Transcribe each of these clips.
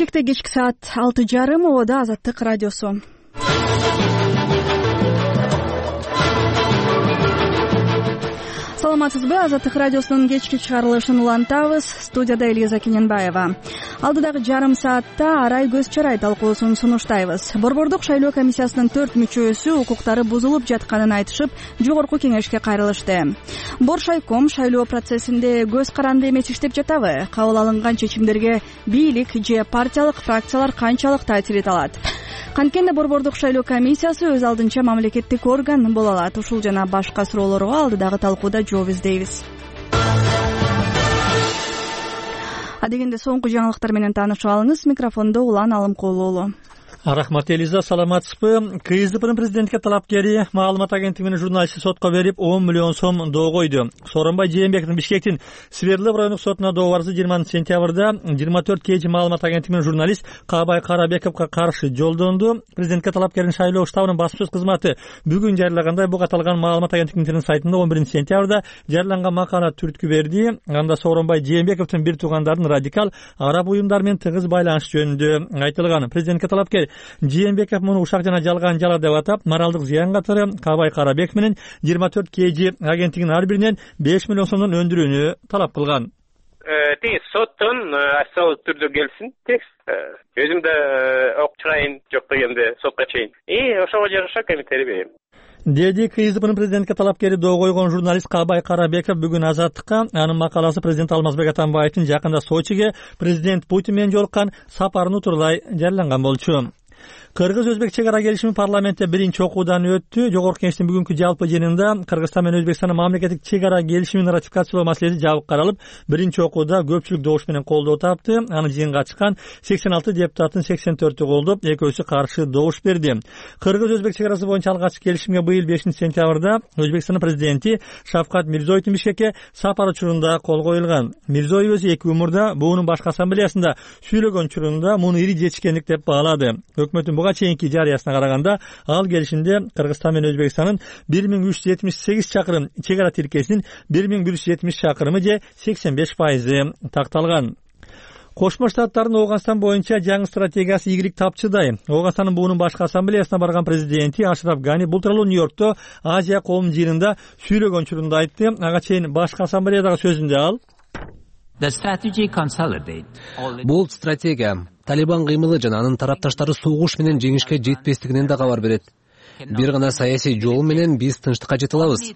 Бишкекте кечки саат 6:30 обода Азаттык радиосу. Саламатсызбы? Азаттык радиосунун кечки чыгарылышын улантабыз. Студияда Элиза Кененбаева. Алдыдагы жарым саатта арай көз чарай талкуусун сунуштайбыз. Борбордук шайлоо комиссиясынын 4 мүчөсү укуктары бузулуп жатканын айтышып, жогорку кеңешке кайрылышты. Боршайком шайлоо процессинде көз каранды эмес иштеп жатабы? Кабыл алынган чечимдерге бийлик же партиялык фракциялар канчалык таасир эте алат? Канткенде борбордук шайлоо комиссиясы өз алдынча мамлекеттик орган боло алат. Ушул жана башка суроолорго алдыдагы талкууда жооп издейбиз. Адегенде соңку жаңылыктар менен таанышып алыңыз. Микрофондо Улан Алымкулуу. Рахмат, Элиза, саламатсызбы? КСДПнын президентке талапкери маалымат агенттиги менен журналистти сотко берип 10 миллион сом доо койду. Сооронбай Жээнбековдун Бишкектин Свердлов райондук сотуна доо барысы 20 сентябрда 24 кж маалымат агенттиги менен журналист Каабай Карабековго каршы жолдонду. Президентке талапкердин шайлоо штабынын басма сөз кызматы бүгүн жарыялагандай, буга аталган маалымат агенттигинин интернет сайтында 11 сентябрда жарыяланган макала түрткү берди. Анда Сооронбай Жээнбековдун бир туугандардын радикал араб уюмдар менен тыгыз байланыш жөнүндө айтылган. Президентке талапкер Жээнбеков муну ушак жана жалган жала деп атап, моралдык зыян катары Каабай Карабеков менен 24 кж агенттигинин ар биринен 5 миллион сомдон өндүрүүнү талап кылган. Соттон асал түрдө келсин текст. Өзүм да ок чырайын, жок дегенде сотко чейин. Ошого жараша комментарий берем. Деди КСДПнын президентке талапкери доо койгон журналист Каабай Карабеков бүгүн Азаттыкка анын макаласы президент Алмазбек Атамбаевдин жакында Сочиге президент Путин менен жолуккан сапарын туралай жарыяланган болчу. Кыргыз-Өзбек чек ара келишими парламентте биринчи окуудан өттү. Жогорку кеңештин бүгүнкү жалпы жыйынында Кыргызстан менен Өзбекстандын мамлекеттик чек ара келишимин ратификациялоо маселеси жабык каралып, биринчи окууда көпчүлүк добуш менен колдоо тапты. Аны жыйынга чыккан 86 депутаттын 84-ü колдоп, экөөсү каршы добуш берди. Кыргыз-Өзбек чек арасы боюнча алгачкы келишимге быйыл 5 сентябрда Өзбекстандын президенти Шавкат Мирзиёевдун Бишкекке сапар учурунда кол коюлган. Мирзиёев өзү эки умурда буунун башкы ассамблеясында сүйлөгөн учурунда муну ири жетишкендик деп баалады. Өкмөттүн буга чейинки жарыясына караганда ал келишимде Кыргызстан менен Өзбекстандын 1378 чакырым чек ара тилкесинин 1170 чакырымы же 85% такталган. Кошмо Штаттардын Ооганстан боюнча жаңы стратегиясы ийгилик тапчыдай. Ооганстандын буунун башкы ассамблеясына барган президенти Ашраф Гани бул тууралуу Нью-Йоркто Азия коом жыйынында сүйлөгөн учурунда айтты. Ага чейин башкы ассамблеядагы сөзүндө ал: Бул стратегия Талибан кыймылы жана анын тарапташтары согуш менен жеңишке жетпестигинен да кабар берет. Бир гана саясий жол менен биз тынчтыкка жете алабыз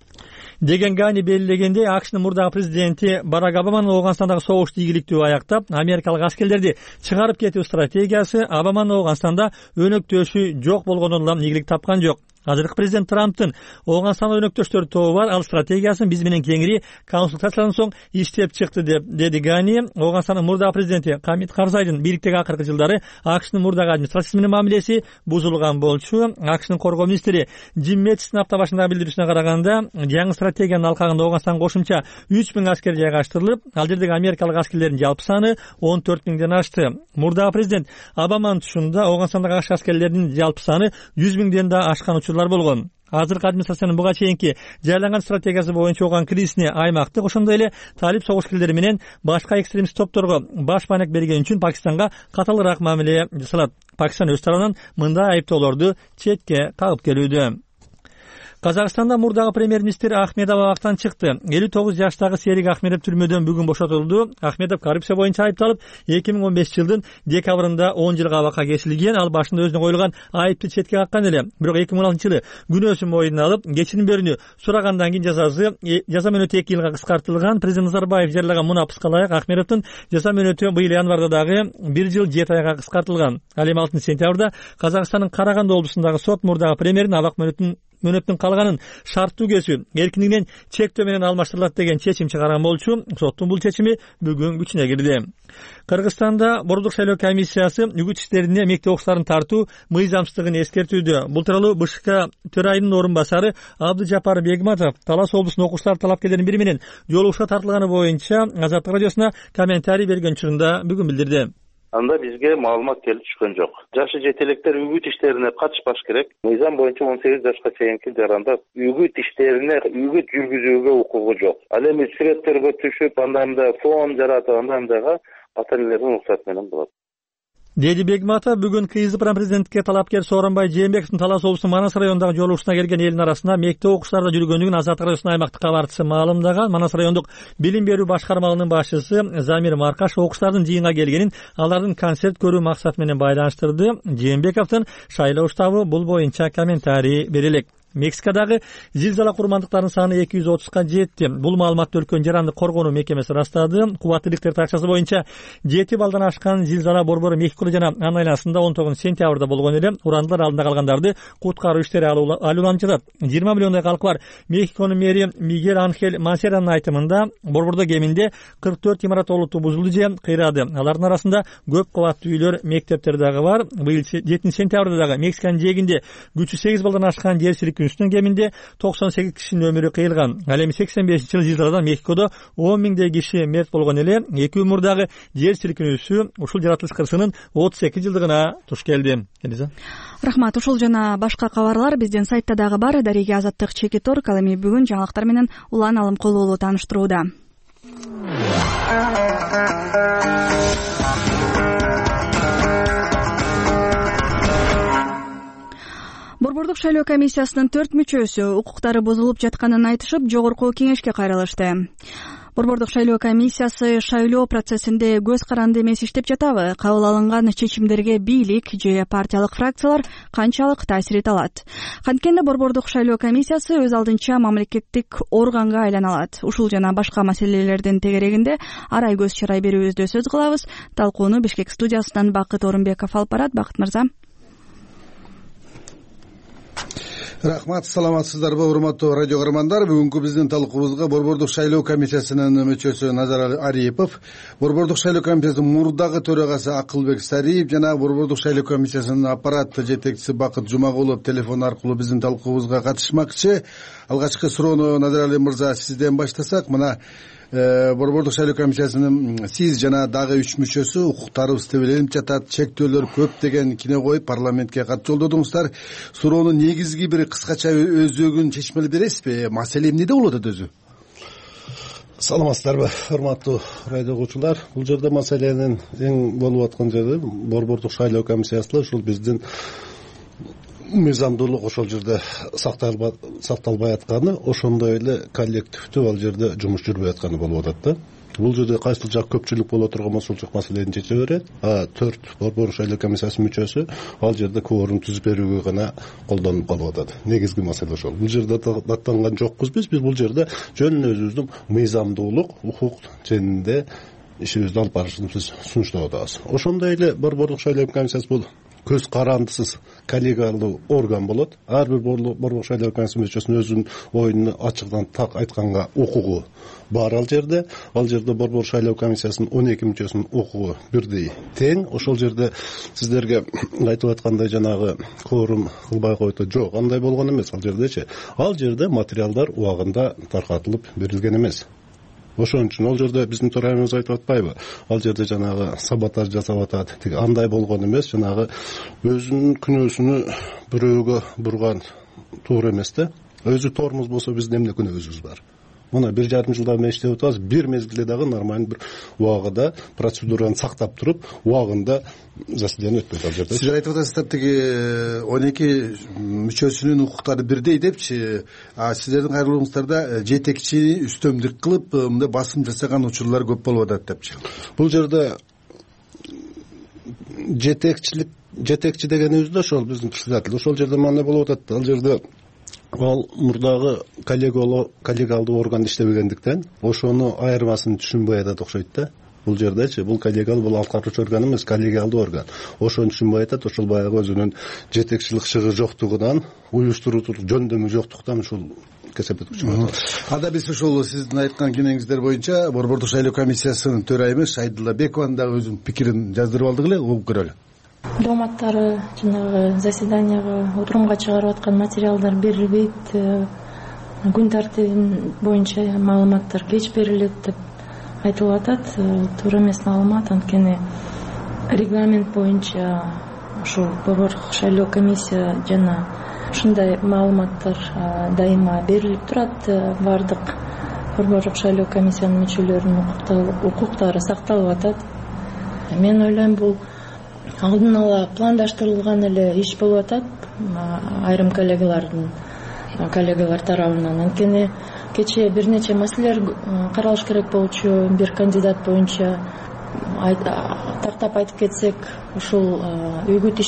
деген Гани белгилегенде, АКШнын мурдагы президенти Барак Обаманын Ооганстандагы согушту ийгиликтүү аяктап, америкалык аскерлерди чыгарып кетүү стратегиясы Обаманын Ооганстанда өнөктөшү жок болгондон улам ийгилик тапкан жок. Азыркы президент Трамптын Ооганстанда өнөктөштөр тобу бар, ал стратегиясын биз менен кеңири консультациялардан соң иштеп чыкты деди Гани. Ооганстандын мурдагы президенти Хамид Карзайдын бийликтеги акыркы жылдары АКШнын мурдагы администрациясы менен мамилеси бузулган болчу. АКШнын коргоо министри Джим Мэттистин апта башындагы билдирүүсүнө караганда, жаңы стратегиянын алкагында Ооганстанга кошумча 3000 аскер жайгаштырылып, ал жердеги америкалык аскерлердин жалпы саны 14 миңден ашты. Мурдагы президент Обаманын тушунда Ооганстандагы АКШ аскерлеринин жалпы саны 100 миңден да ашкан болгон. Азыркы администрациянын буга чейинки жарыяланган стратегиясы боюнча оган кризисине аймактык, ошондой эле талип согушкерлери менен башка экстремист топторго баш баанек берген үчүн Пакистанга каталыраак мамиле жасалат. Пакистан өз тарабынан мындай айыптоолорду четке кагып келүүдө. Казакстанда мурдагы премьер-министр Ахмедов абактан чыкты. 59 жаштагы Серик Ахмедов түрмөдөн бүгүн бошотулду. Ахмедов коррупция боюнча айыпталып, 2015 жылдын декабрында 10 жылга абакка кесилген. Ал башында өзүнө коюлган айыпты четке каккан эле. Бирок 2016 жылы күнөөсүн мойнуна алып, кечирим берүүнү сурагандан кийин жаза мөөнөтү 2 жылга кыскартылган. Президент Назарбаев жарыялаган мунапыска ылайык Ахмедовдун жаза мөөнөтү быйыл январда дагы 1 жыл 7 айга кыскартылган. Ал эми 6 сентябрда Казакстандын Караганды облусундагы сот мурдагы премьердин абак мөөнөттүн калганын шарттуу кесүү эркиндигинен чектөө менен алмаштырылат деген чечим чыгарган болчу. Соттун бул чечими бүгүн күчүнө кирди. Кыргызстанда борбордук шайлоо комиссиясы үгүт иштерине мектеп окуучуларын тартуу мыйзамсыздыгын эскертүүдө. Бул тууралуу БШК төрайымынын орун басары Абдыжапар Бегматов Талас облусунун окуучулар талапкерлеринин бири менен жолугушка тартылганы боюнча Азаттык радиосуна комментарий берген учурунда бүгүн билдирди. Анда бизге маалымат келип түшкөн жок. Жашы жетелектер үгүт иштерине катышпаш керек. Мыйзам боюнча 18 жашка чейинки жаранда үгүт иштерине үгүт жүргүзүүгө укугу жок. Ал эми сүрөттөргө түшүп, анда фон жаратып, андайга ата-энелердин уруксаты менен болот. деди Бегматов. Бүгүн КСДП президенттикке талапкер Сооронбай Жээнбековдун Талас облусунун Манас районундагы жолугушуна келген элдин арасында мектеп окуучулары да жүргөндүгүн Азаттык радиосунун аймактык кабарчысы маалымдаган. Манас райондук билим берүү башкармалыгынын башчысы Замир Маркаш окуучулардын жыйынга келгенин алардын концерт көрүү максаты менен байланыштырды. Жээнбековдун шайлоо штабы бул боюнча комментарий бере элек. Мексикадагы зилзала курмандыктарынын саны 230га жетти. Бул маалыматты өлкөнүн жарандык коргонуу мекемеси ырастады. Кубаттуу Рихтер такчасы боюнча 7 балдан ашкан зилзала борбору Мехико жана анын айланасында 19 сентябрда болгон эле. Урандылар алдында калгандарды куткаруу иштери алууланып жатат. 20 миллиондой калкы бар Мехиконун мэри Мигель Анхель Мансеранын айтымында борбордо кеминде 44 имарат олуттуу бузулду же кыйрады. Алардын арасында көп кабаттуу үйлөр, мектептер дагы бар. Быйыл 7 сентябрда дагы Мексиканын жээгинде күчү 8 балдан ашкан жер силкинүү кеминде 98 кишинин өмүрү кыйылган. Ал эми 85-жылы зилзаладан Мехикодо 10 миңдей киши мерт болгон эле. 2 мурдагы жер силкинүүсү ушул жаратылыш кырсынын 32 жылдыгына туш келди. Рахмат. Ушул жана башка кабарлар биздин сайтта дагы бар. Дареге Азаттык Чекиторг ал эми бүгүн жаңылыктар менен улан алым колуулу тааныштырууда. Борбордук шайлоо комиссиясынын 4 мүчөсү укуктары бузулуп жатканын айтышып, жогорку кеңешке кайрылышты. Борбордук шайлоо комиссиясы шайлоо процессинде көз каранды эмес иштеп жатабы? Кабыл алынган чечимдерге бийлик же партиялык фракциялар канчалык таасир эте алат? Канткенде борбордук шайлоо комиссиясы өз алдынча мамлекеттик органга айлана алат. Ушул жана башка маселелердин тегерегинде арай көз чарай берүүбүздө сөз кылабыз. Талкууну Бишкек студиясынан Бакыт Орунбеков алып барат. Бакыт мырза. Рахмат, саламатсыздарбы урматтуу радио каармандар. Бүгүнкү биздин талкуубузга борбордук шайлоо комиссиясынын мүчөсү Назар Ариипов, борбордук шайлоо комиссиясынын мурдагы төрагасы Акылбек Сариев жана борбордук шайлоо комиссиясынын аппарат жетекчиси Бакыт Жумагулов телефон аркылуу биздин талкуубузга катышмакчы. Алгачкы суроону Назар Али мырза сизден баштасак, мына борбордук шайлоо комиссиясынын сиз жана дагы 3 мүчөсү укуктарыбыз тебеленип жатат, чектөөлөр көп деген кине коюп парламентке кат жолдодуңуздар. Суроонун негизги бир кыскача өзөгүн чечмелеп бересизби? Маселе эмнеде болуп атат өзү? Саламатсыздарбы, урматтуу радио угуучулар. Бул жерде маселенин эң болуп аткан жери борбордук шайлоо комиссиясында ушул биздин мыйзамдуулук ошол жерде сакталбай атканы, ошондой эле коллективдүү ал жерде жумуш жүрбөй атканы болуп атат да. Бул жерде кайсыл жак көпчүлүк боло турган болсо ошол маселени чече берет. 4 борбордук шайлоо комиссиясынын мүчөсү ал жерде кворум түзүп берүүгө гана колдонуп калып атат. Негизги маселе ошол. Бул жерде даттанган жокпуз биз бул жерде жөн өзүбүздүн мыйзамдуулук, укук жөнүндө ишибизди алып барышыбызды сунуштап атабыз. Ошондой эле борбордук шайлоо комиссиясы бул көз карандысыз коллегиалдуу орган болот. Ар бир борбордук шайлоо комиссиясынын мүчөсүнүн өзүнүн оюну ачыктан так айтканга укугу бар ал жерде. Ал жерде борбордук шайлоо комиссиясынын 12 мүчөсүнүн укугу бирдей тең. Ошол жерде сиздерге айтып аткандай жанагы кворум кылбай койду. Жок, андай болгон эмес ал жердечи. Ал жерде материалдар убагында таркатылып берилген эмес. Ошон үчүн ал жерде биздин төрайымыбыз айтып атпайбы? Ал жерде жанагы саботаж жасап атат. Тиги андай болгон эмес, жанагы өзүнүн күнөөсүнү бирөөгө бурган туура эмес да. Өзү тормоз болсо биздин эмне күнөөбүз бар? Мына 1,5 жылдан бери иштеп атабыз. Бир мезгилде дагы нормалдуу бир убагында процедураны сактап туруп, убагында заседание өтпөйт ал жерде. Сиз айтып атасыздар, тиги 12 мүчөсүнүн укуктары бирдей депчи, сиздердин кайрылууңуздарда жетекчи үстөмдүк кылып, мындай басым жасаган учурлар көп болуп атат депчи. Бул жерде жетекчи дегенибиз да ошол биздин председатель. Ошол жерде эмне болуп атат? Ал жерде ал мурдагы коллегиалдуу орган иштебегендиктен ошону айырмасын түшүнбөй атат окшойт да. Бул жердечи бул коллегиал, бул аткаруучу орган эмес, коллегиалдуу орган. Ошону түшүнбөй атат. Ошол баягы өзүнүн жетекчилик шыгы жоктугунан, уюштуруучулук жөндөмү жоктуктан ушул кесепет күчүп атат. Ада биз ушул сиздин айткан кенеңиздер боюнча борбордук шайлоо комиссиясынын төрайымы Шайдулла Бекованын дагы өзүнүн пикирин жаздырып алдык эле, угуп көрөлү. Дооматтары жанагы заседанияга, отурумга чыгарып аткан материалдар берилбейт, күн тартибин боюнча маалыматтар кеч берилет деп айтылып атат. Туура эмес маалымат, анткени регламент боюнча ушул борбордук шайлоо комиссия жана ушундай маалыматтар дайыма берилип турат. Бардык борбордук шайлоо комиссиянын мүчөлөрүнүн укуктары сакталып атат. Мен ойлойм, бул алдын ала пландаштырылган эле иш болуп атат айрым коллегалар тарабынан. Анткени кечээ бир нече маселелер каралыш керек болчу. Бир кандидат боюнча тартап айтып кетсек, ушул үгүт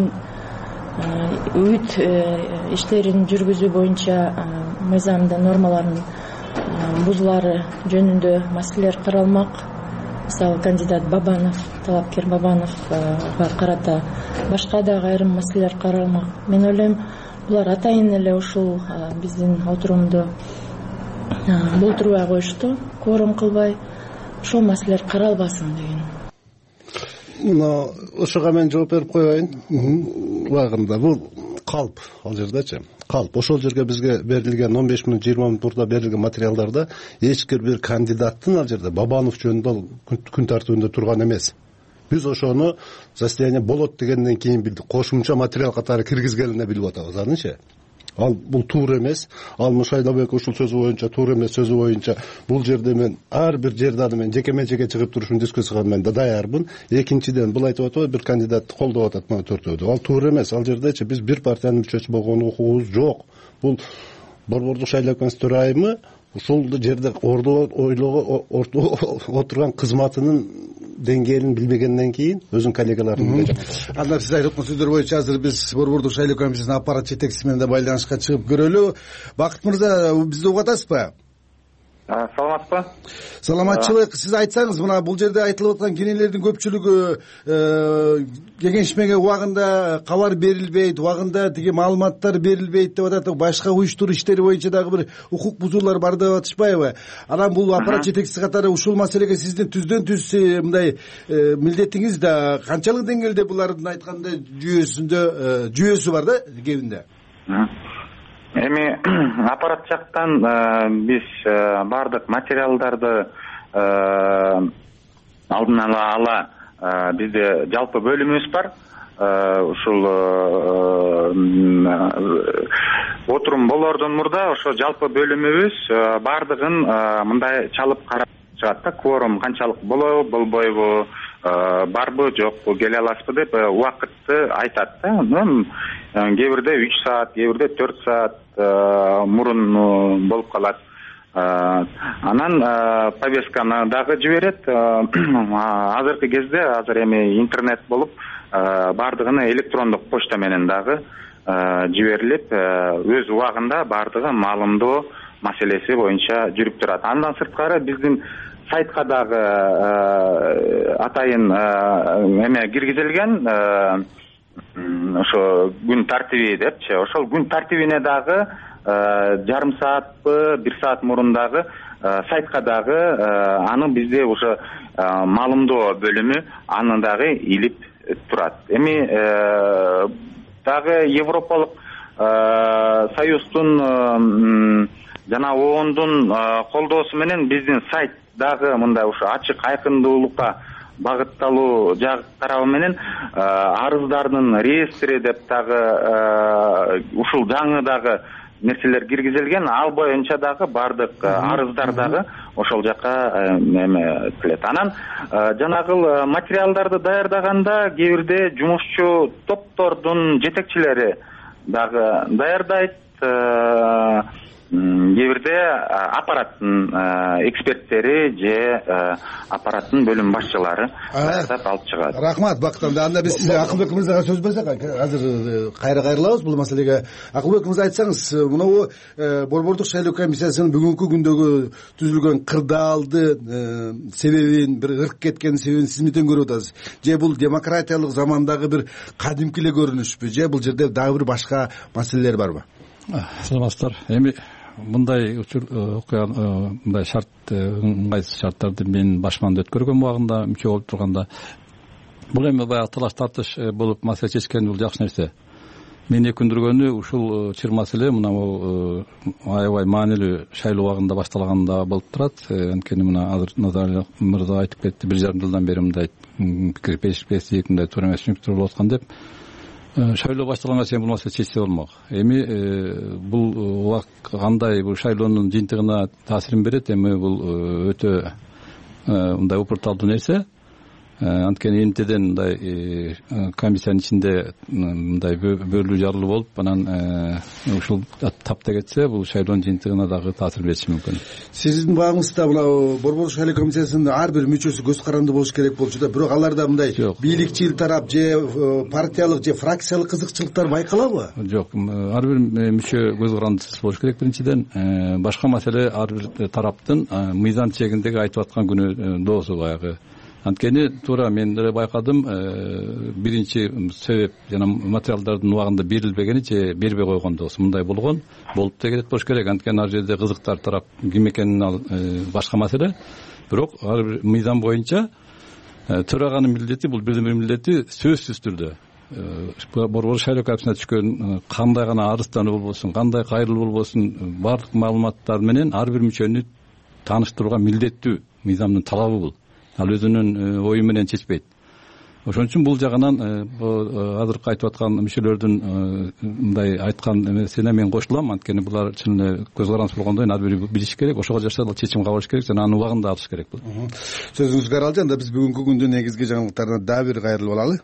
иштерин жүргүзүү боюнча мыйзамдын нормаларынын бузулары жөнүндө маселелер каралмак. Мисалы, кандидат Бабанов, талапкер Бабановго карата башка дагы айрым маселелер каралмак. Мен ойлойм, булар атайын эле ушул биздин отурумду болтурбай коюшту, кворум кылбай, ушул маселелер каралбасын деген. Мына ошого мен жооп берип коеюн. Убагында бул калп, ал жердечи калп. Ошол жерге бизге берилген 15 мүнөт 20 мүнөт мурда берилген материалдарда эч бир кандидаттын ал жерде Бабанов жөнүндө күн тартибинде турган эмес. Биз ошону заседание болот дегенден кийин билдик. Кошумча материал катары киргизгенин билип атабыз анычы. Ал бул туура эмес. Ал Шайлообек ушул сөзү боюнча туура эмес сөзү боюнча бул жерде мен ар бир жерде мен жеке чыгып турушун дискуссияга мен даярмын. Экинчиден бул айтып атат, бир кандидат колдоп атат мына төртөөдү. Ал туура эмес. Ал жердечи биз бир партиянын мүчөсү болгон укугубуз жок. Бул Борбордук шайлоо комиссиясынын төрайымы ушул жерде отурган кызматынын деңгээлин билбегенден кийин өзүнүн коллегаларын анда сиз айтып аткан сөздөр боюнча азыр биз Борбордук шайлоо комиссиясынын аппарат жетекчиси менен да байланышка чыгып көрөлү. Бакыт мырза, бизди угуп атасызбы? Саламатсызбы? Саламатчылык. Сиз айтсаңыз, мына бул жерде айтылып аткан кенелердин көпчүлүгү кеңешмеге убагында кабар берилбейт, убагында тиги маалыматтар берилбейт деп атат. Башка уюштуруу иштери боюнча дагы бир укук бузуулар бар деп атышпайбы? Анан бул аппарат жетекчиси катары ушул маселеге сиздин түздөн түз мындай милдетиңиз да канчалык деңгээлде булардын айткандай жүйөсү бар да кебинде? Эми аппарат жактан биз бардык материалдарды алдын ала бизде жалпы бөлүмүбүз бар. Ушул отурум болордон мурда ошо жалпы бөлүмүбүз бардыгын мындай чалып карап чыгат да, кворум канчалык болобу, болбойбу, барбы, жокпу, келе аласызбы деп убакытты айтат да. Кээ бирде 3 саат, кээ бирде 4 саат мурун болуп калат. Анан повестканы дагы жиберет. Азыркы кезде азыр эми интернет болуп, бардыгына электрондук почта менен дагы жиберилип, өз убагында бардыгы маалымдоо маселеси боюнча жүрүп турат. Андан сырткары биздин сайтка дагы атайын эме киргизилген, ошо күн тартиби депчи. Ошол күн тартибине дагы жарым саатпы, 1 саат мурун дагы сайтка дагы аны бизде уже маалымдоо бөлүмү аны дагы илип турат. Эми дагы Европалык Союздун жана ООНдун колдоосу менен биздин сайт дагы мындай ушу ачык айкындуулукка багытталуу жак тарабы менен арыздардын реестри деп дагы ушул жаңы дагы нерселер киргизилген. Ал боюнча дагы бардык арыздар дагы ошол жакка эме келет. Анан жанагыл материалдарды даярдаганда кээ бирде жумушчу топтордун жетекчилери дагы даярдайт, кээ бирде аппараттын эксперттери же аппараттын бөлүм башчылары даярдап алып чыгат. Рахмат, Бакыт. Анда биз Акылбек мырзага сөз берсек, азыр кайрылабыз бул маселеге. Акылбек мырза, айтсаңыз, мынабу Борбордук шайлоо комиссиясынын бүгүнкү күндөгү түзүлгөн кырдаалды себебин, бир ырк кеткен себебин сиз эмнеден көрүп атасыз? Же бул демократиялык замандагы бир кадимки эле көрүнүшпү? Же бул жерде дагы бир башка маселелер барбы? Саламатсыздар. Эми мындай окуя, мындай шарт, ыңгайсыз шарттарды мен башманда өткөргөн убагында мүчө болуп турганда бул эми баягы талаш тартыш болуп маселе чечкен бул жакшы нерсе. Мени өкүндүргөнү ушул чыр маселе мына аябай маанилүү шайлоо убагында башталганда болуп турат. Анткени мына азыр Назар мырза айтып кетти, 1,5 жылдан бери мындай пикир пешикпестик, мындай туура эмес мүнктөр болуп аткан деп. Шайлоо башталганга чейин бул маселе чечсе болмок. Эми бул убак кандай бул шайлоонун жыйынтыгына таасирин берет. Эми бул өтө мындай упурталдуу нерсе. анткени энтеден мындай комиссиянын ичинде мындай бөлүү жарылуу болуп анан ушул тапта кетсе бул шайлоонун жыйынтыгына дагы таасир бериши мүмкүн. Сиздин багыңызда мына Борбордук шайлоо комиссиясынын ар бир мүчөсү көз каранды болуш керек болчу да, бирок аларда мындай бийликчил тарап же партиялык же фракциялык кызыкчылыктар байкалабы? Жок, ар бир мүчө көз карандысыз болуш керек. Биринчиден башка маселе ар бир тараптын мыйзам чегиндеги айтып аткан күнөөсү баягы. Анткени туура мен деле байкадым, биринчи себеп жана материалдардын убагында берилбегени же бербей койгондо мындай болгон болуп да болуш керек. Анткени ар жерде кызыктар тарап ким экенин башка маселе. Бирок ар бир мыйзам боюнча төраганын милдети, бул бирден бир милдети сөзсүз түрдө Борбордук шайлоо комиссиясына түшкөн кандай гана арыздануу болбосун, кандай кайрылуу болбосун, баардык маалыматтар менен ар бир мүчөнү тааныштырууга милдеттүү мыйзамдын талабы бул. Ал өзүнүн ою менен чечпейт. Ошон үчүн бул жагынан азыркы айтып аткан мүчөлөрдүн мындай айткан эмесине мен кошулам. Анткени булар чын эле көз карандысыз болгондон ар бири билиш керек, ошого жараша чечим кабыл алыш керек жана анын убагында алыш керек бул. Сөзүңүзгө аралжы. Анда биз бүгүнкү күндүн негизги жаңылыктарына дагы бир кайрылып алалы.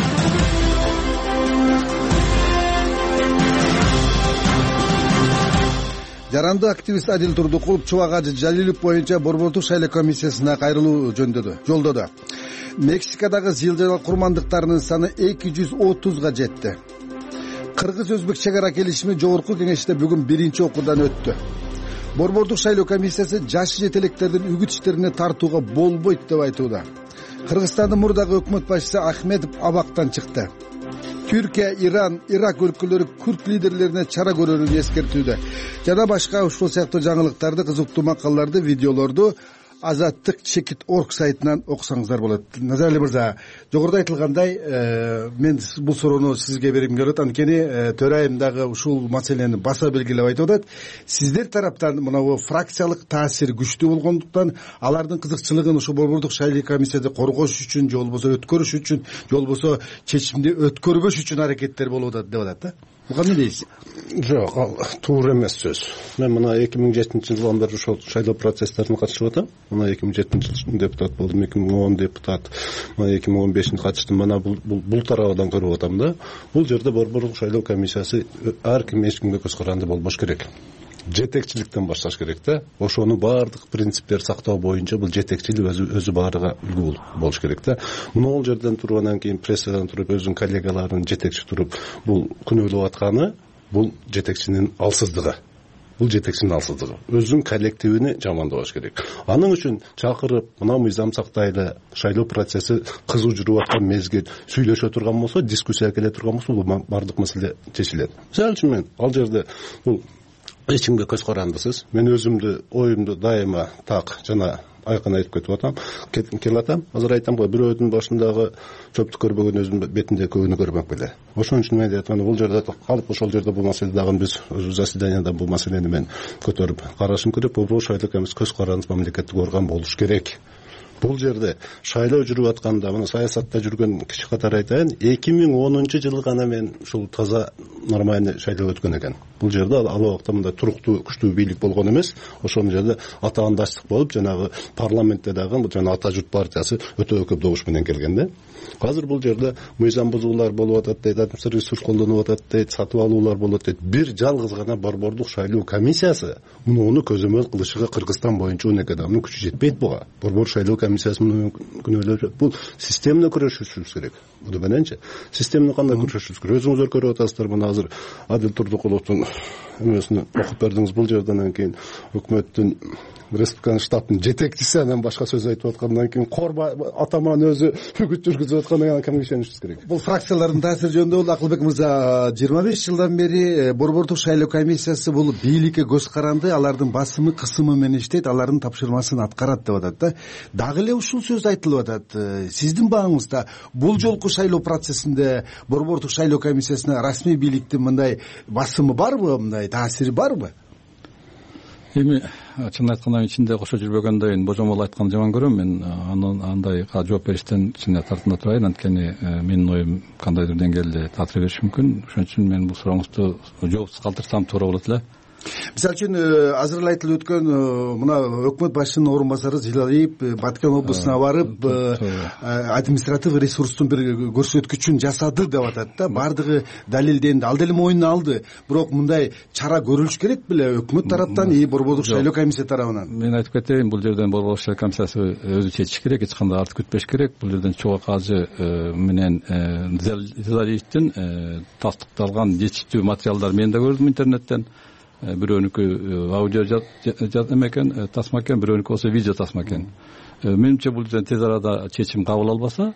Жаранды активист Адил Турдукулов Чубак Ажы Жалилов боюнча Борбордук шайлоо комиссиясына кайрылуу жолдоду. Мексикадагы жылжал курмандыктарынын саны 230га жетти. Кыргыз-өзбек чек ара келишими жогорку кеңеште бүгүн биринчи окуудан өттү. Борбордук шайлоо комиссиясы жаш жетелектердин үгүт иштерине тартууга болбойт деп айтууда. Кыргызстандын мурдагы өкмөт башчысы Ахмедов абактан чыкты. Түркия, Иран, Ирак өлкөлөрү күрд лидерлерине чара көрөрүн эскертүүдө. Жана башка ушул сыяктуу жаңылыктарды, кызыктуу макалаларды, видеолорду Азаттык Чекит.org сайтынан окусаңыздар болот. Назарали мырза, жогоруда айтылгандай, мен бул суроону сизге бергим келет. Анткени төрайым дагы ушул маселени баса белгилеп айтып атат. Сиздер тараптан мына фракциялык таасир күчтүү болгондуктан алардын кызыкчылыгын ушу Борбордук шайлоо комиссияда коргош үчүн, же болбосо өткөрүш үчүн, же болбосо чечимди өткөрбөш үчүн аракеттер болуп атат деп атат да. Буга эмне дейсиз? Жок, ал туура эмес сөз. Мен мына 2007-жылдан бери ошол шайлоо процесстерине катышып атам. Мына 2007-жылы депутат болдум, 2010 депутат, мына 2015-те катыштым. Мына бул тарабынан көрүп атам да. Бул жерде Борбордук шайлоо комиссиясы ар ким эч кимге көз каранды болбош керек. Жетекчиликтен башташ керек да. Ошону баардык принциптерди сактоо боюнча бул жетекчилик өзү баарыга үлгү болуш керек да. Мына жерден тургандан кийин прессадан туруп өзүнүн коллегаларын жетекчи туруп бул күнөөлөп атканы бул жетекчинин алсыздыгы. Бул жетекчинин алсыздыгы. Өзүнүн коллективини жамандабаш керек. Анын үчүн чакырып, мына мыйзам сактайлы, шайлоо процесси кызуу жүрүп аткан мезгил, сүйлөшө турган болсо, дискуссия келе турган болсо, бул баардык маселе чечилет. Мисалы үчүн мен ал жерде бул эч кимге көз карандысыз. Мен өзүмдү оюмду дайыма так жана айкын айтып кетип атам. Келатам, азыр айтам го, бирөөдүн башындагы чөптү көрбөгөн өзүнүн бетинде көгүнү көрмөк беле. Ошон үчүн мен айтам, бул жерде калып ошол жерде бул маселе дагы биз өз заседанияда бул маселени мен көтөрүп карашым керек. Бул шайлоо комиссиясы көз карандысыз мамлекеттик орган болуш керек. Бул жерде шайлоо жүрүп атканда, мына саясатта жүргөн киши катары айтайын, 2010-жылы гана мен ушул таза нормальный шайлоо өткөн экен. Бул жерде ал убакта мындай туруктуу, күчтүү бийлик болгон эмес. Ошол жерде атаандаштык болуп, жанагы парламентте дагы жана Ата журт партиясы өтө көп добуш менен келген да. Азыр бул жерде мыйзам бузуулар болуп атат дейт, административдик ресурс колдонуп атат дейт, сатып алуулар болот дейт. Бир жалгыз гана Борбордук шайлоо комиссиясы муну көзөмөл кылышыга Кыргызстан боюнча 12 адамдын күчү жетпейт буга. Борбордук шайлоо комиссиясы муну күнөөлөп, бул системный күрөшүшүбүз керек. Бул мененчи системный кандай күрөшүшүбүз керек. Өзүңүздөр көрүп атасыздар, мына азыр Адил Турдукуловдун эмесин окуп бердиңиз. Бул жерден кийин өкмөттүн республиканын штабынын жетекчиси анан башка сөз айтып аткандан кийин корба атаман өзү үгүт жүргүзүп аткандан кийин кимге ишенишибиз керек? Бул фракциялардын таасири жөнүндө бул Акылбек мырза 25 жылдан бери Борбордук шайлоо комиссиясы бул бийликке көз каранды, алардын басымы, кысымы менен иштейт, алардын тапшырмасын аткарат деп атат да. Дагы эле ушул сөз айтылып атат. Сиздин багыңызда бул жолку шайлоо процессинде Борбордук шайлоо комиссиясына расмий бийликтин мындай басымы барбы, мындай таасири барбы? Эми чын айтканда ичинде кошо жүрбөгөндөн божомол айтканды жаман көрөм. Мен андай жооп бериштен чын тартында турайын. Анткени менин оюм кандайдыр деңгээлде таасир бериши мүмкүн. Ошон үчүн мен бул сурооңузду жоопсуз калтырсам туура болот эле. мисалы үчүн азыр эле айтылып өткөн мына өкмөт башчынын орун басары Зилалиев Баткен облусуна барып административ ресурстун бир көрсөткүчүн жасады деп атат да. Баардыгы далилденди, ал деле мойнуна алды. Бирок мындай чара көрүлүш керек беле өкмөт тараптан и Борбордук шайлоо комиссия тарабынан? Мен айтып кетейин, бул жерден Борбордук шайлоо комиссиясы өзү чечиш керек, эч кандай арт күтпөш керек. Бул жерден чогуу кажы менен Зилалиевдин тастыкталган жетиштүү материалдар мен да көрдүм интернеттен. Бирөөнүкү аудио жазма экен, тасма экен, бирөөнүкү болсо видео тасма экен. Менимче бул жерден тез арада чечим кабыл албаса,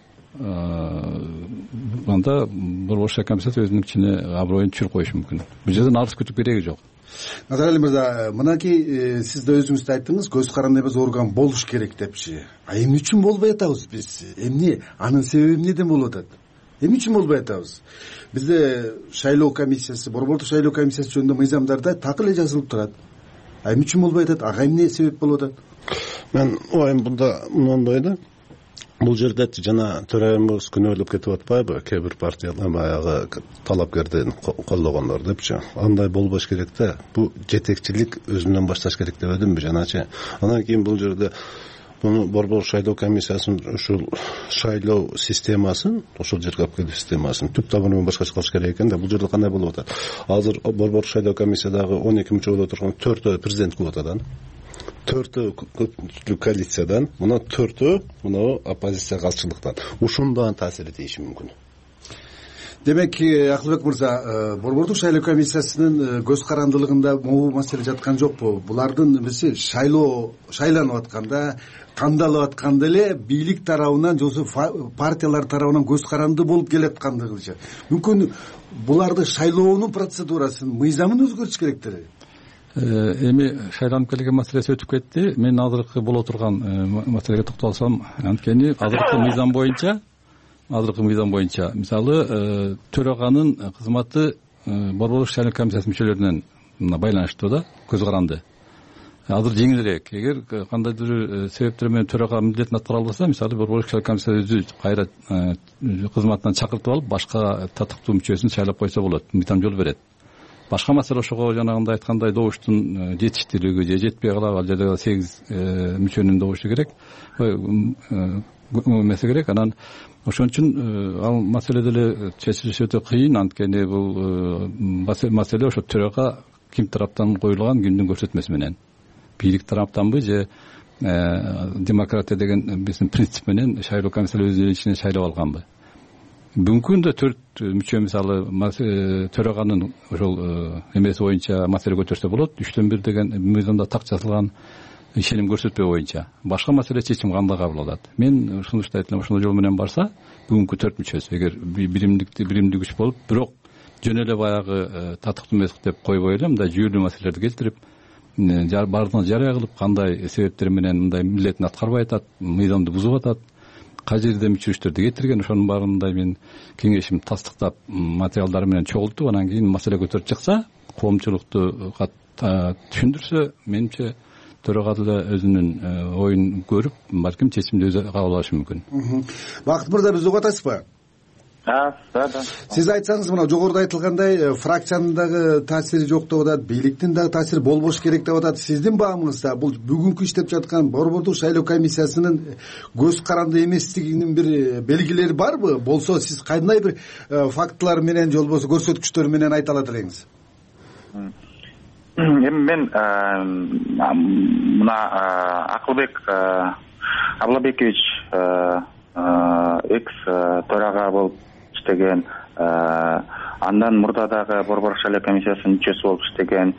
анда Борбордук шайлоо комиссиясы өзүнүн ичине аброюн түшүрүп коюшу мүмкүн. Бул жерден арыз күтүп кереги жок. Назарали мырза, мынакей сиз да өзүңүз да айттыңыз, көз каранды эмес орган болуш керек депчи. Эмне үчүн болбой атабыз биз? Эмне? Анын себеби эмнеден болуп атат? Эмне үчүн болбой атабыз? Бизде шайлоо комиссиясы, Борбордук шайлоо комиссиясы жөнүндө мыйзамдарда так эле жазылып турат. Эмне үчүн болбой атат? Ага эмне себеп болуп атат? Мен оюм мында мондой да. Бул жерде жана төрайымыбыз күнөөлөп кетип атпайбы? Кээ бир партиялар баягы талапкерден колдогондор депчи. Андай болбош керек да. Бул жетекчилик өзүнөн башташ керек деп эдимби жаначы. Андан кийин бул жерде буну Борбордук шайлоо комиссиясынын ушул шайлоо системасын, ошол жерге алып келүү системасын түп табаны менен башкача кылыш керек экен да. Бул жерде кандай болуп атат? Азыр Борбордук шайлоо комиссиядагы 12 мүчө болуп отурган 4 президент кылып атат. 4 коалициядан, мына 4 мына оппозиция калчылыктан. Ушундан таасир этиши мүмкүн. Демек, Акылбек мырза, Борбордук шайлоо комиссиясынын көз карандылыгында могу маселе жаткан жокпу? Булардын эмеси шайланып атканда, тандалып атканда эле бийлик тарабынан же партиялар тарабынан көз каранды болуп келаткандыгычы. Мүмкүн буларды шайлоонун процедурасын, мыйзамын өзгөртүш керектир. Эми шайланып келген маселеси өтүп кетти. Мен азыркы боло турган маселеге токтолсом, анткени азыркы мыйзам боюнча мисалы төраганын кызматы Борбордук шайлоо комиссиясынын мүчөлөрүнөн байланыштуу да, көз каранды. Азыр жеңилирээк. Эгер кандайдыр себептер менен төрага милдетин аткара албаса, мисалы Борбордук шайлоо комиссиясы өзү кайра кызматынан чакыртып алып, башка татыктуу мүчөсүн шайлап койсо болот. Мыйзам жол берет. Башка маселе ошого жанагындай айткандай добуштун жетиштүүлүгү же жетпей калабы, ал жерде 8 мүчөнүн добушу керек. Эмеси керек. Анан ошон үчүн ал маселе деле чечилиши өтө кыйын, анткени бул маселе ошо төрага ким тараптан коюлган күндүн көрсөтмөсү менен. Бийлик тараптанбы же демократия деген биздин принцип менен шайлоо комиссиясы өзүнүн ичинен шайлап алганбы? Бүгүнкү күндө 4 мүчө мисалы төраганын ошол эмеси боюнча маселе көтөрсө болот. 3/1 деген мыйзамда так жазылган ишеним көрсөтпөө боюнча. Башка маселе чечим кандай кабыл алат? Мен сунуштайт элем, ошол жол менен барса, бүгүнкү 4 мүчөсү эгер биримдүү күч болуп, бирок жөн эле баягы татыктуу эмес деп койбой эле, мындай жүйөлүү маселелерди келтирип, баардыгын жарыя кылып, кандай себептер менен мындай милдетин аткарбай атат, мыйзамды бузуп атат, кай жерде мүчөчтөрдү кетирген, ошонун баарындай мен кеңешим тастыктап материалдар менен чогултуп, анан кийин маселе көтөрүп чыкса, коомчулукту түшүндүрсө, менимче төрага деле өзүнүн оюн көрүп, балким чечимди өзү кабыл алышы мүмкүн. Бакыт мырза, бизди угуп атасызбы? Да. Сиз айтсаңыз, мына жогоруда айтылгандай, фракциянын дагы таасири жок деп атат, бийликтин дагы таасири болбош керек деп атат. Сиздин баамыңызда бул бүгүнкү иштеп жаткан Борбордук шайлоо комиссиясынын көз каранды эместигинин бир белгилери барбы? Болсо, сиз кандай бир фактылар менен же болбосо көрсөткүчтөр менен айта алат элеңиз? Эми мен мына Акылбек Аблабекович экс төрага болуп иштеген, андан мурда дагы Борбордук шайлоо комиссиясынын мүчөсү болуп иштеген,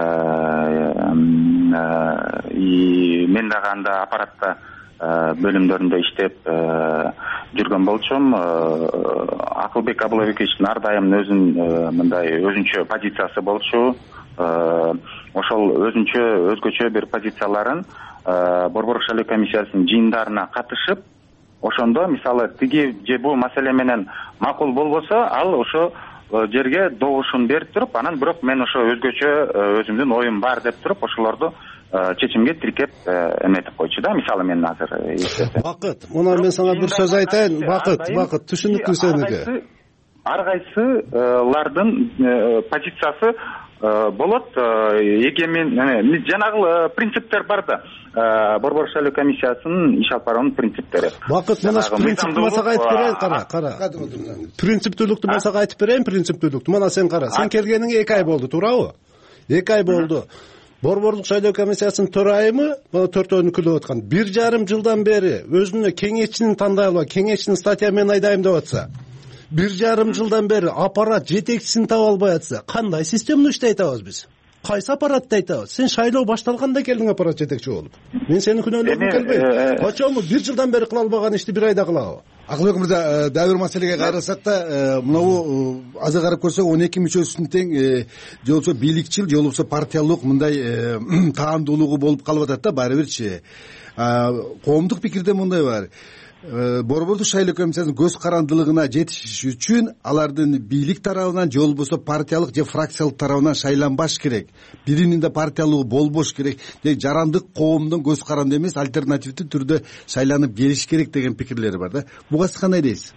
мен дагы анда аппаратта бөлүмдөрүндө иштеп жүргөн болчумун. Акылбек Аблабековичтин ар дайым өзүнүн мындай өзүнчө позициясы болчу. Ошол өзгөчө бир позицияларын Борбордук шайлоо комиссиясынын жыйындарына катышып, ошондо мисалы тиги же бул маселе менен макул болбосо, ал ошо жерге добушун берип туруп, анан бирок мен ошо өзгөчө өзүмдүн оюм бар деп туруп, ошолорду чечимге тиркеп эметип койчу да. Мисалы мен азыр Бакыт, мына мен сага бир сөз айтайын. Бакыт, түшүнүктүү сеники. Ар кайсылардын позициясы болот. Эгемен жанагы принциптер бар да. Борбор шайлоо комиссиясынын иш алып баруунун принциптери. Бакыт, мына принципти маса айтып берейин, кара. Принциптүүлүктү маса айтып берейин, принциптүүлүктү. Мына сен кара. Сен келгениңе 2 ай болду, туурабы? 2 ай болду. Борбордук шайлоо комиссиясынын төрайымы мына 4-өөнү күлүп аткан. 1,5 жылдан бери өзүнө кеңешчини тандай албай, кеңешчини статья менен айдайм деп атса, 1,5 жылдан бери аппарат жетекчисин таба албай атса, кандай системаны иштей атабыз биз? Кайсы аппаратты айтабыз? Сен шайлоо башталганда келдиң аппарат жетекчи болуп. Мен сени күнөөлөгүм келбейт. Качан 1 жылдан бери кыла албаган ишти 1 айда кылабы? Акылбек мырза, дагы бир маселеге кайрылсак да, мынабу азыр карап көрсөк 12 мүчөсүнүн тең же болбосо бийликчил, же болбосо партиялык мындай таандуулугу болуп калып атат да баары бирчи. Коомдук пикирде мындай бар. Борбордук шайлоо комиссиясынын көз карандылыгына жетиш үчүн алардын бийлик тарабынан же болбосо партиялык же фракциялык тарабынан шайланбаш керек. Биринин да партиялыгы болбош керек. Же жарандык коомдун көз каранды эмес, альтернативдүү түрдө шайланып келиш керек деген пикирлери бар да. Буга сиз кандай дейсиз?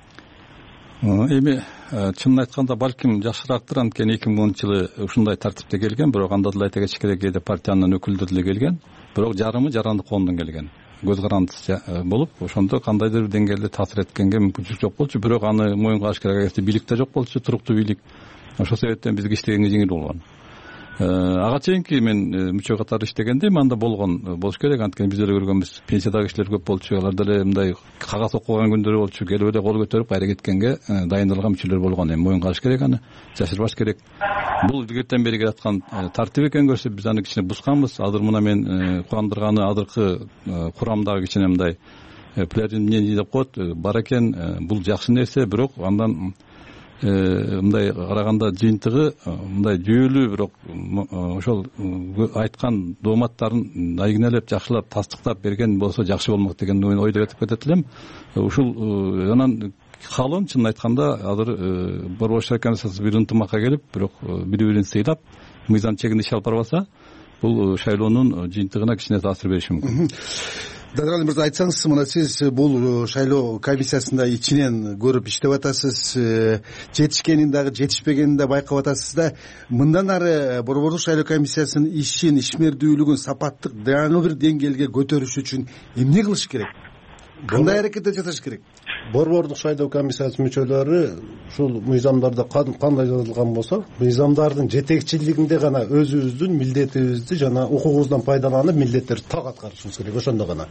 Эми чынын айтканда балким жакшыраактыр, анткени 2010-жылы ушундай тартипте келген, бирок анда деле айта кетиш керек, кээде партиянын өкүлдөрү деле келген, бирок жарымы жарандык коомдон келген. Көз карандысы болуп, ошондо кандайдыр бир деңгээлде таасир эткенге мүмкүнчүлүк жок болчу, бирок аны моюнга алыш керек. Эгерде бийликте жок болчу, туруктуу бийлик, ошол себептен бизге иштегенге жеңил болгон. Ага чейинки мен мүчө катары иштегенде анда болгон болуш керек, анткени биз эле көргөнбүз, пенсиядагы кишилер көп болчу, алар деле мындай кагаз окуган күндөрү болчу, келип эле кол көтөрүп кайра кеткенге дайындалган мүчөлөр болгон. Эми моюнга алыш керек, аны жашырбаш керек. Бул илгертен бери келаткан тартип экен көрсө, биз аны кичине бусканбыз. Азыр мына мен кубандырганы азыркы курамдагы кичине мындай мнение деп коет бар экен. Бул жакшы нерсе, бирок андан мындай караганда жыйынтыгы мындай жүйөлүү, бирок ошол айткан дооматтарын айгинелеп жакшылап тастыктап берген болсо жакшы болмок деген ойдо өтүп кетет элем. Ушул анан каалоом, чынын айтканда азыр борбор шайлоо комиссиясы бир ынтымакка келип, бирок бири-бирин сыйлап, мыйзам чегинде иш алып барбаса, бул шайлоонун жыйынтыгына кичине таасир бериши мүмкүн. Дадырали мырза, айтсаңыз, мына сиз бул шайлоо комиссиясында ичинен көрүп иштеп атасыз, жетишкенин дагы жетишпегенин да байкап атасыз да. Мындан ары борбордук шайлоо комиссиясынын ишин, ишмердүүлүгүн сапаттык дагы бир деңгээлге көтөрүш үчүн эмне кылыш керек? Кандай аракеттер жасаш керек? Борбордук шайлоо комиссиясынын мүчөлөрү ушул мыйзамдарда кандай жазылган болсо, мыйзамдардын жетекчилигинде гана өзүбүздүн милдетибизди жана укугубуздан пайдаланып милдеттерди так аткарышыбыз керек, ошондо гана.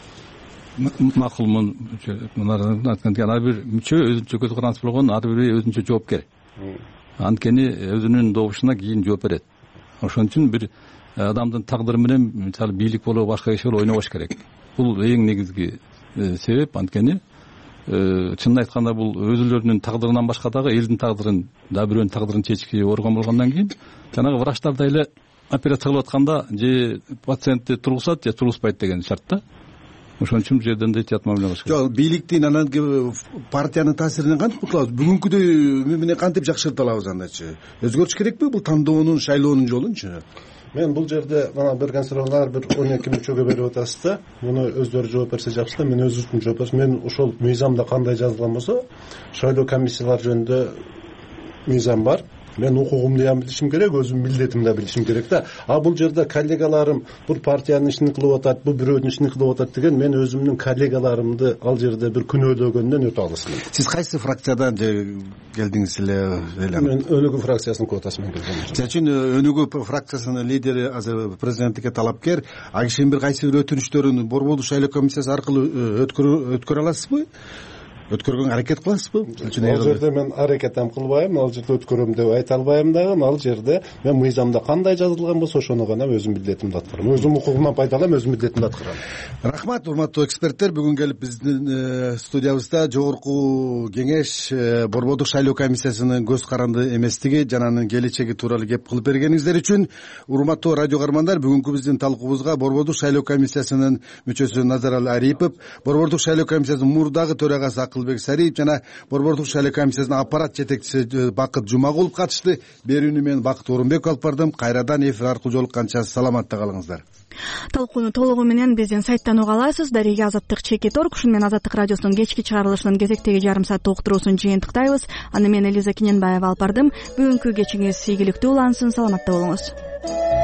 Макул, ар бир мүчө өзүнчө көз карандысы болгон, ар бири өзүнчө жоопкер. Анткени өзүнүн добушуна кийин жооп берет. Ошон үчүн бир адамдын тагдыры менен, мисалы, бийлик болобу, башка киши болобу ойнобош керек. Бул эң негизги себеп. Анткени чынын айтканда бул өзүлөрүнүн тагдырынан башка дагы элдин тагдырын, дагы бирөөнүн тагдырын чечки орган болгондон кийин, жанагы врачтар да эле операция кылып атканда же пациентти тургузат же тургузбайт деген шарт да. Ошон үчүн бул жерден да этият мамиле кылыш керек. Жок, бийликтин анан партиянын таасиринен кантип кутулабыз? Бүгүнкүдөй менен кантип жакшырта алабыз андачы? Өзгөртүш керекпи бул тандоонун, шайлоонун жолунчу? Мен бул жерде мына берген суроолор бир 12 мүчөгө берип атасыз да. Муну өздөрү жооп берсе жакшы да, мен өзүм жооп берсем, мен ошол мыйзамда кандай жазылган болсо, шайлоо комиссиялар жөнүндө мыйзам бар. Мен укугумду да билишим керек, өзүм милдетимди да билишим керек да. А бул жерде коллегаларым бул партиянын ишин кылып атат, бул бирөөнүн ишин кылып атат деген, мен өзүмдүн коллегаларымды ал жерде бир күнөөлөгөндөн өтө алысмын. Сиз кайсы фракциядан келдиңиз эле? Мен Өнүгүү фракциясынын квотасынан келдим. Чачын Өнүгүү фракциясынын лидери азыр президенттикке талапкер. А кишинин бир кайсы бир өтүнүчтөрүн борбордук шайлоо комиссиясы аркылуу өткөрө аласызбы? Өткөргөнгө аракет кыласызбы? Ал жерде мен аракет кылбайм, ал жерде өткөрөм деп айта албайм дагы. Ал жерде мен мыйзамда кандай жазылган болсо, ошону гана өзүм милдетимди аткарам. Өзүм укугумдан пайдаланып, өзүм милдетимди аткарам. Рахмат, урматтуу эксперттер. Бүгүн келип биздин студиябызда жогорку кеңеш борбордук шайлоо комиссиясынын көз каранды эместиги жана анын келечеги тууралуу кеп кылып бергениңиздер үчүн. Урматтуу радио каармандар, бүгүнкү биздин талкуубузга борбордук шайлоо комиссиясынын мүчөсү Назаралы Арипов, борбордук шайлоо комиссиясынын мурдагы төрагасы акылбек сариев жана борбордук шайлоо комиссиясынын аппарат жетекчиси Бакыт Жумагулов катышты. Берүүнү мен Бакыт Орунбеков алып бардым. Кайрадан эфир аркылуу жолукканча саламатта калыңыздар. Талкууну толугу менен биздин сайттан уга аласыз. Дареги Азаттык Чекиторг. Ушуну менен Азаттык радиосунун кечки чыгарылышынын кезектеги жарым сааттык уктуруусун жыйынтыктайбыз. Аны мен Элиза Кененбаева алып бардым. Бүгүнкү кечиңиз ийгиликтүү улансын, саламатта болуңуз.